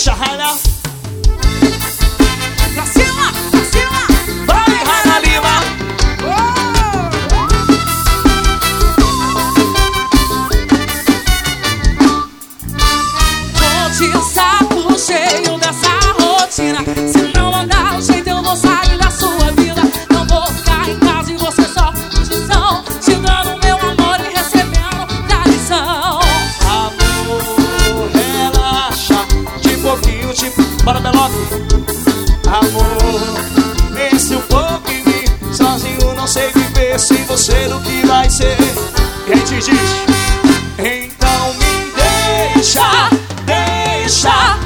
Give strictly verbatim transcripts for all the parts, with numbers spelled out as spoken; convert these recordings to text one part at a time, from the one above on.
Deixa, Raina. Pra cima, pra cima. Vai, Raina Lima. Vou te saco cheio dessa rotina. Se não mandar o jeito eu vou sair da sua vida. Não vou ficar em casa e você só curtição, te dando meu amor e recebendo traição. Amor, relaxa. De pouquinho, tipo, bora Beloque. Amor, pense um pouco em mim. Sozinho não sei viver sem você, no que vai ser. E aí te diz, então me deixa, deixa.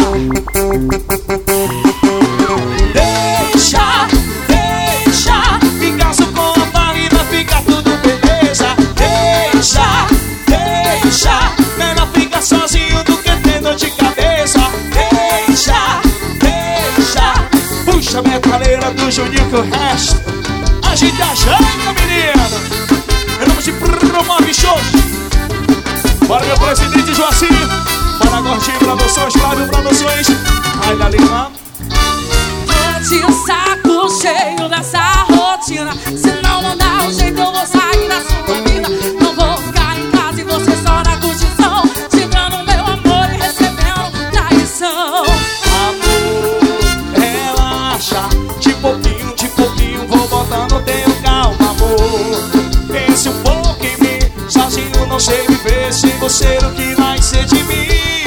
Deixa, deixa. Ficar só com a barriga, fica tudo beleza. Deixa, deixa. Melhor ficar sozinho do que ter dor de cabeça. Deixa, deixa. Puxa a metaleira do Juninho que o resto a gente ajeita, menina. Em nome de Promove Shows. Bora, meu presidente Joacim. Bora, Gordinho Produções, Flávio Produções. Raina Lima. Vou te saco cheio dessa rotina. Se não mandar o jeito eu vou sair da sua vida. Não vou ficar em casa e você só na curtição, te dando meu amor e recebendo traição. Amor, relaxa. De pouquinho, de pouquinho vou botando teu calma, amor. Pense um pouco em mim. Sozinho não sei viver sem você, o que vai ser de mim.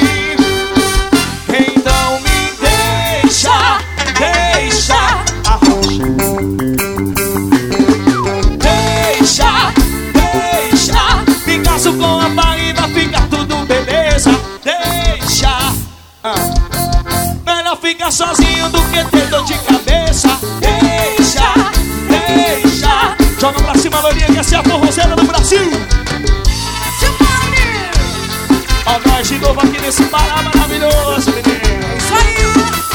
Então me deixa, deixa. Arrocha. Deixa, deixa. Fica só com a barriga, fica tudo beleza. Deixa. Ah. Melhor ficar sozinho do que ter dor de cabeça. Deixa, deixa. Joga pra cima, Lourinha, que essa é a forrozeira do Brasil. Ó, nós de novo aqui nesse Pará maravilhoso, menino. Isso aí.